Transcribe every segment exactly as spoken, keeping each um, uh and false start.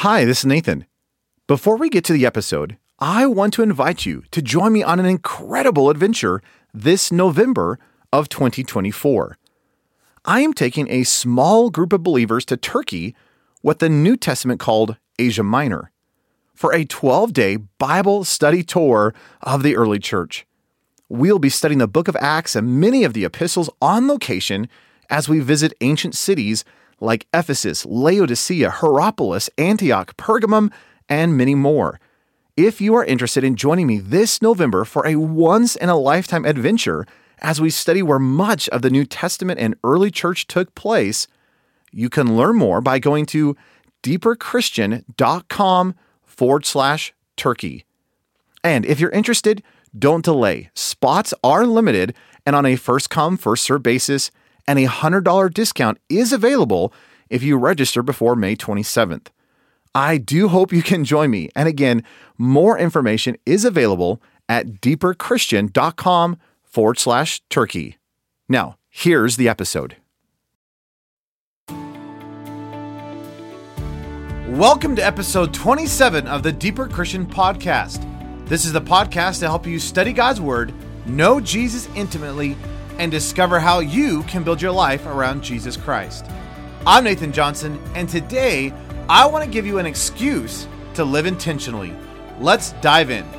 Hi, this is Nathan. Before we get to the episode, I want to invite you to join me on an incredible adventure this November of twenty twenty-four. I am taking a small group of believers to Turkey, what the New Testament called Asia Minor, for a twelve-day Bible study tour of the early church. We'll be studying the book of Acts and many of the epistles on location as we visit ancient cities like Ephesus, Laodicea, Hierapolis, Antioch, Pergamum, and many more. If you are interested in joining me this November for a once-in-a-lifetime adventure as we study where much of the New Testament and early church took place, you can learn more by going to deeperchristian.com forward slash Turkey. And if you're interested, don't delay. Spots are limited and on a first-come, first-served basis, and a one hundred dollars discount is available if you register before May twenty-seventh. I do hope you can join me. And again, more information is available at deeperchristian.com forward slash Turkey. Now, here's the episode. Welcome to episode twenty-seven of the Deeper Christian Podcast. This is the podcast to help you study God's Word, know Jesus intimately, and discover how you can build your life around Jesus Christ. I'm Nathan Johnson, and today I want to give you an excuse to live intentionally. Let's dive in.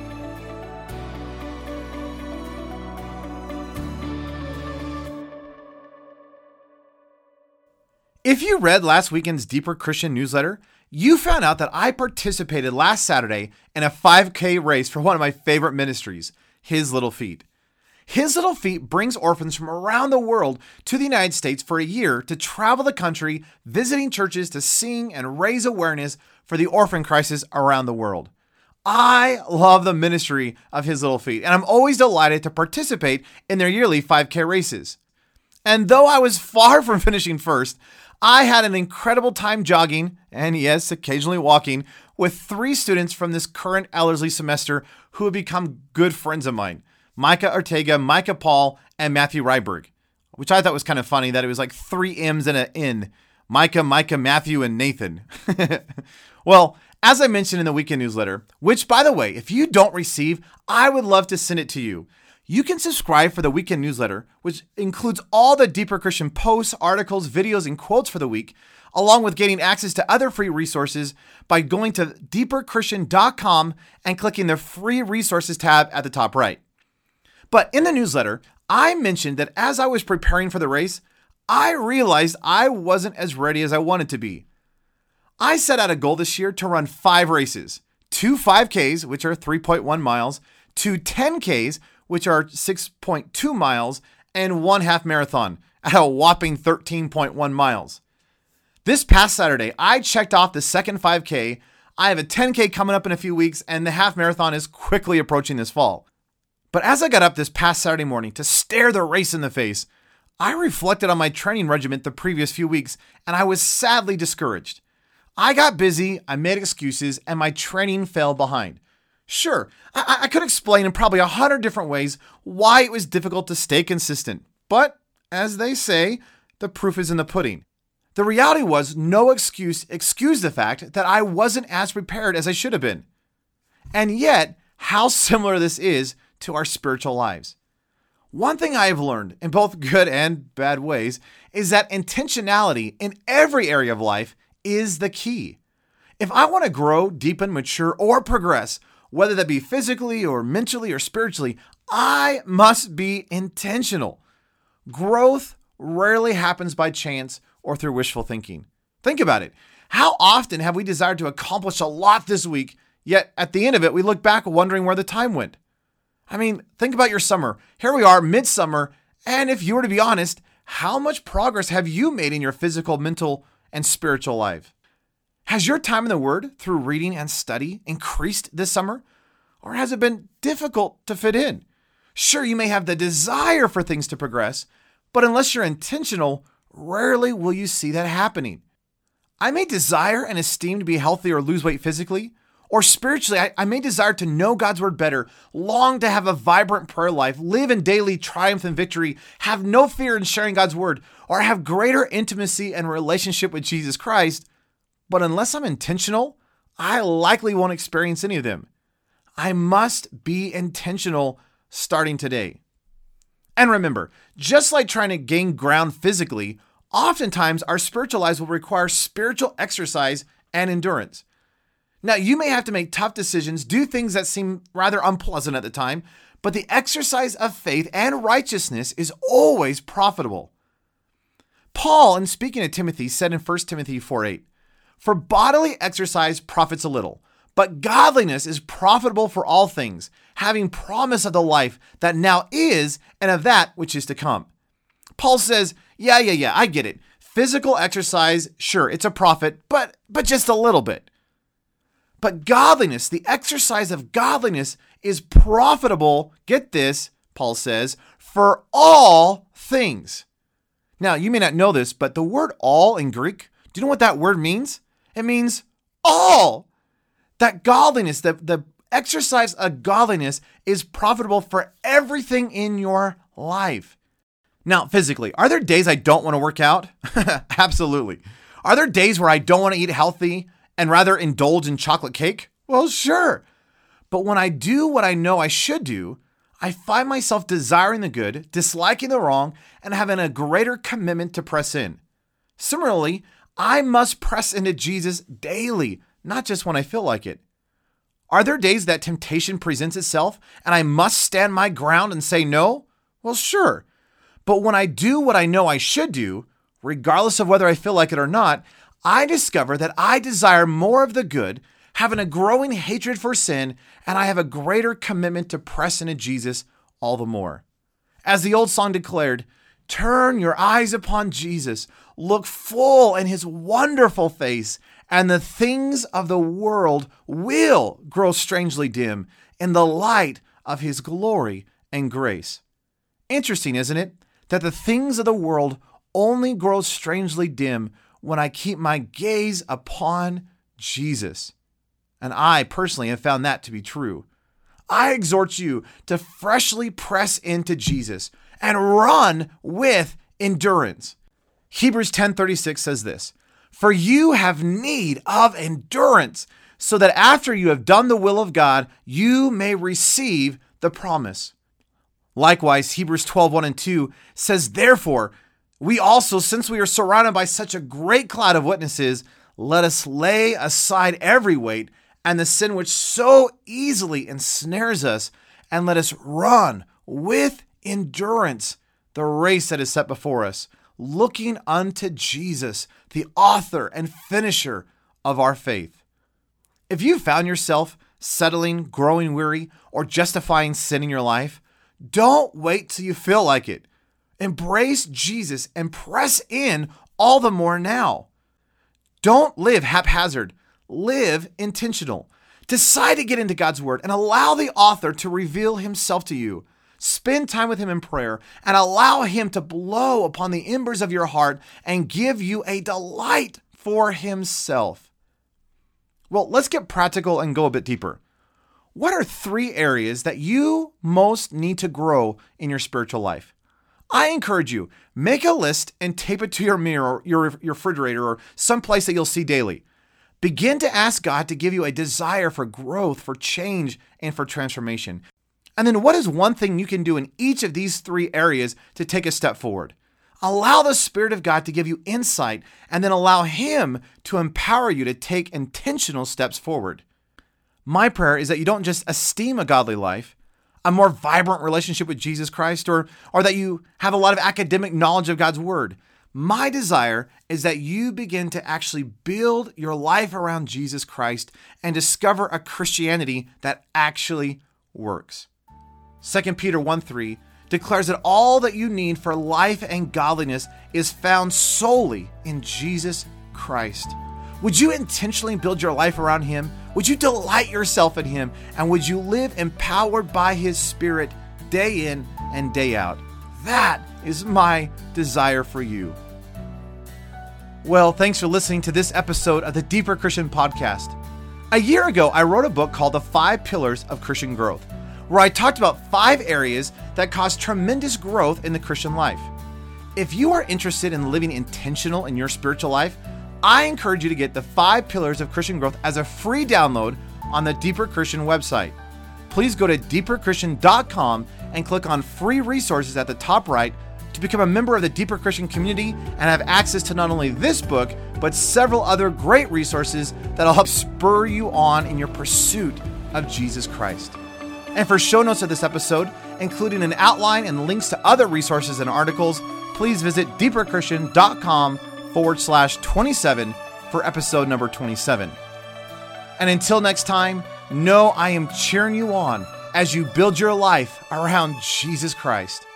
If you read last weekend's Deeper Christian newsletter, you found out that I participated last Saturday in a five K race for one of my favorite ministries, His Little Feet. His Little Feet brings orphans from around the world to the United States for a year to travel the country, visiting churches to sing and raise awareness for the orphan crisis around the world. I love the ministry of His Little Feet, and I'm always delighted to participate in their yearly five K races. And though I was far from finishing first, I had an incredible time jogging, and yes, occasionally walking, with three students from this current Ellerslie semester who have become good friends of mine. Micah Ortega, Micah Paul, and Matthew Ryberg, which I thought was kind of funny that it was like three M's and an N. Micah, Micah, Matthew, and Nathan. Well, as I mentioned in the weekend newsletter, which by the way, if you don't receive, I would love to send it to you. You can subscribe for the weekend newsletter, which includes all the Deeper Christian posts, articles, videos, and quotes for the week, along with getting access to other free resources by going to deeper christian dot com and clicking the free resources tab at the top right. But in the newsletter, I mentioned that as I was preparing for the race, I realized I wasn't as ready as I wanted to be. I set out a goal this year to run five races, two five Ks, which are three point one miles, two ten Ks, which are six point two miles, and one half marathon at a whopping thirteen point one miles. This past Saturday, I checked off the second five K. I have a ten K coming up in a few weeks, and the half marathon is quickly approaching this fall. But as I got up this past Saturday morning to stare the race in the face, I reflected on my training regimen the previous few weeks, and I was sadly discouraged. I got busy, I made excuses, and my training fell behind. Sure, I, I could explain in probably a hundred different ways why it was difficult to stay consistent, but as they say, the proof is in the pudding. The reality was no excuse excused the fact that I wasn't as prepared as I should have been. And yet, how similar this is to our spiritual lives. One thing I have learned in both good and bad ways is that intentionality in every area of life is the key. If I want to grow, deepen, mature, or progress, whether that be physically or mentally or spiritually, I must be intentional. Growth rarely happens by chance or through wishful thinking. Think about it. How often have we desired to accomplish a lot this week, yet at the end of it, we look back wondering where the time went? I mean, think about your summer. Here we are, midsummer, and if you were to be honest, how much progress have you made in your physical, mental, and spiritual life? Has your time in the Word through reading and study increased this summer? Or has it been difficult to fit in? Sure, you may have the desire for things to progress, but unless you're intentional, rarely will you see that happening. I may desire and esteem to be healthy or lose weight physically, or spiritually, I, I may desire to know God's Word better, long to have a vibrant prayer life, live in daily triumph and victory, have no fear in sharing God's Word, or have greater intimacy and relationship with Jesus Christ. but unless I'm intentional, I likely won't experience any of them. I must be intentional starting today. And remember, just like trying to gain ground physically, oftentimes our spiritual lives will require spiritual exercise and endurance. Now, you may have to make tough decisions, do things that seem rather unpleasant at the time, but the exercise of faith and righteousness is always profitable. Paul, in speaking to Timothy, said in First Timothy four eight, "For bodily exercise profits a little, but godliness is profitable for all things, having promise of the life that now is and of that which is to come." Paul says, yeah, yeah, yeah, I get it. Physical exercise, sure, it's a profit, but but just a little bit. But godliness, the exercise of godliness is profitable, get this, Paul says, for all things. Now, you may not know this, but the word all in Greek, do you know what that word means? It means all. That godliness, the, the exercise of godliness is profitable for everything in your life. Now, physically, are there days I don't want to work out? Absolutely. Are there days where I don't want to eat healthy and rather indulge in chocolate cake? Well, sure. But when I do what I know I should do, I find myself desiring the good, disliking the wrong, and having a greater commitment to press in. Similarly, I must press into Jesus daily, not just when I feel like it. Are there days that temptation presents itself and I must stand my ground and say no? Well, sure. But when I do what I know I should do, regardless of whether I feel like it or not, I discover that I desire more of the good, having a growing hatred for sin, and I have a greater commitment to press into Jesus all the more. As the old song declared, "Turn your eyes upon Jesus, look full in his wonderful face, and the things of the world will grow strangely dim in the light of his glory and grace." Interesting, isn't it? That the things of the world only grow strangely dim when I keep my gaze upon Jesus. And I personally have found that to be true. I exhort you to freshly press into Jesus and run with endurance. Hebrews ten thirty-six says this, "For you have need of endurance, so that after you have done the will of God, you may receive the promise." Likewise, Hebrews twelve one and two says, "Therefore, we also, since we are surrounded by such a great cloud of witnesses, let us lay aside every weight and the sin which so easily ensnares us, and let us run with endurance the race that is set before us, looking unto Jesus, the author and finisher of our faith." If you found yourself settling, growing weary, or justifying sin in your life, don't wait till you feel like it. Embrace Jesus and press in all the more now. Don't live haphazard. Live intentional. Decide to get into God's word and allow the author to reveal himself to you. Spend time with him in prayer and allow him to blow upon the embers of your heart and give you a delight for himself. Well, let's get practical and go a bit deeper. What are three areas that you most need to grow in your spiritual life? I encourage you, make a list and tape it to your mirror, your, your refrigerator, or someplace that you'll see daily. Begin to ask God to give you a desire for growth, for change, and for transformation. And then what is one thing you can do in each of these three areas to take a step forward? Allow the Spirit of God to give you insight, and then allow him to empower you to take intentional steps forward. My prayer is that you don't just esteem a godly life, a more vibrant relationship with Jesus Christ, or, or that you have a lot of academic knowledge of God's word. My desire is that you begin to actually build your life around Jesus Christ and discover a Christianity that actually works. Second Peter one three declares that all that you need for life and godliness is found solely in Jesus Christ. Would you intentionally build your life around him? Would you delight yourself in him? And would you live empowered by his Spirit day in and day out? That is my desire for you. Well, thanks for listening to this episode of the Deeper Christian Podcast. A year ago, I wrote a book called The Five Pillars of Christian Growth, where I talked about five areas that cause tremendous growth in the Christian life. If you are interested in living intentional in your spiritual life, I encourage you to get the five pillars of Christian growth as a free download on the Deeper Christian website. Please go to deeper christian dot com and click on free resources at the top right to become a member of the Deeper Christian community and have access to not only this book, but several other great resources that'll help spur you on in your pursuit of Jesus Christ. And for show notes of this episode, including an outline and links to other resources and articles, please visit deeper christian dot com forward slash 27 for episode number twenty-seven. And until next time, know I am cheering you on as you build your life around Jesus Christ.